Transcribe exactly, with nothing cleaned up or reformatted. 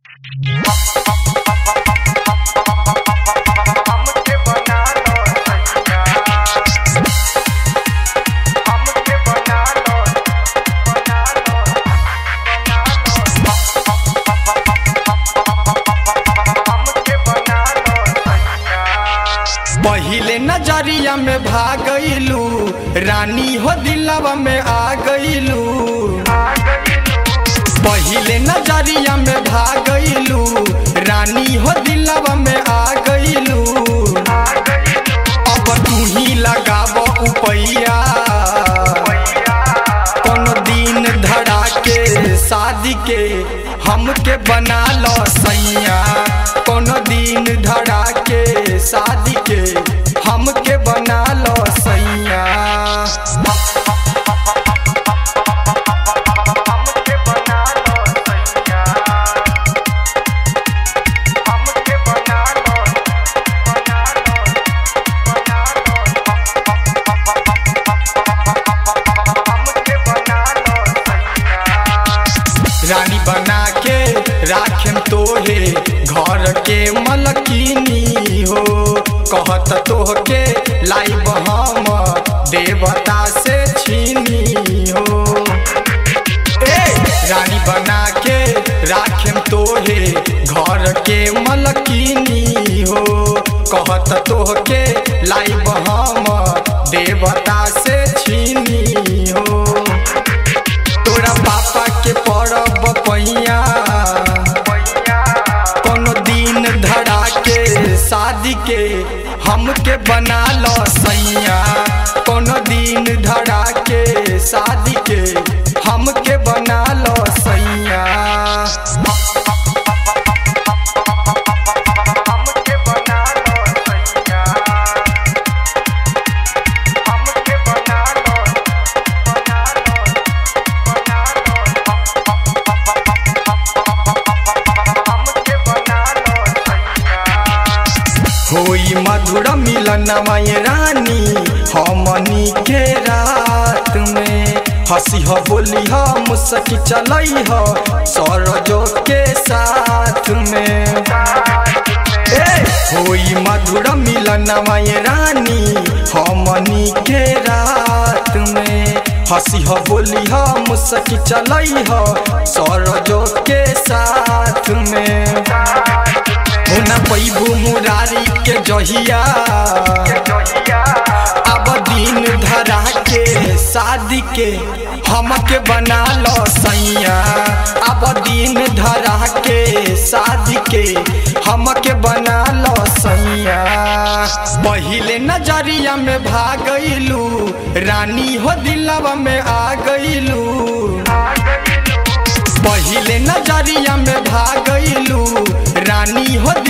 पहिले नजरिया में भागलू रानी हो दिलवा में आ गईलू। पहिले नजरिया में भागलू रानी हो दिलवा में आ गईलू। अब तू ही लगाब उपैया कोनो दिन धड़ा के शादी के हमके बना लो सैया। कोनो दिन धड़ा के शादी के हमके बना लो सैया। रानी बना के राखेम तोहे घर के मलकिनी हो। कहत तोहके लाइब हम देवता से छीनी हो। ए रानी बना के राखेम तोहे घर के मलकिनी हो। कहत तोहके लाइब हम देवता से छीनी हो। तोरा पापा के पड़ब पैया कोनो दिन धड़ा के शादी के हमके बना लो सैया। कोनो दिन धड़ा के शादी के हमके बना लो सैया। होई मधुर मिलन माय रानी हमनी के रात में। हंसी हो बोली हो मुस्की चलई हो सरजो के साथ में। ए होई मधुर मिलन माय रानी हमनी के रात में। हंसी हो बोली हो मुस्की चलई हो सरजो के साथ में। होना पैबू मुरारी के जहिया अब दिन धरा के शादी के हमके बना लो सैया। अब दिन धरा के शादी के हमके बना लो सैया। पहिले नजरिया में भागलू रानी हो दिलवा में आ गईलू। पहिले नजरिया में भागलू रानी हो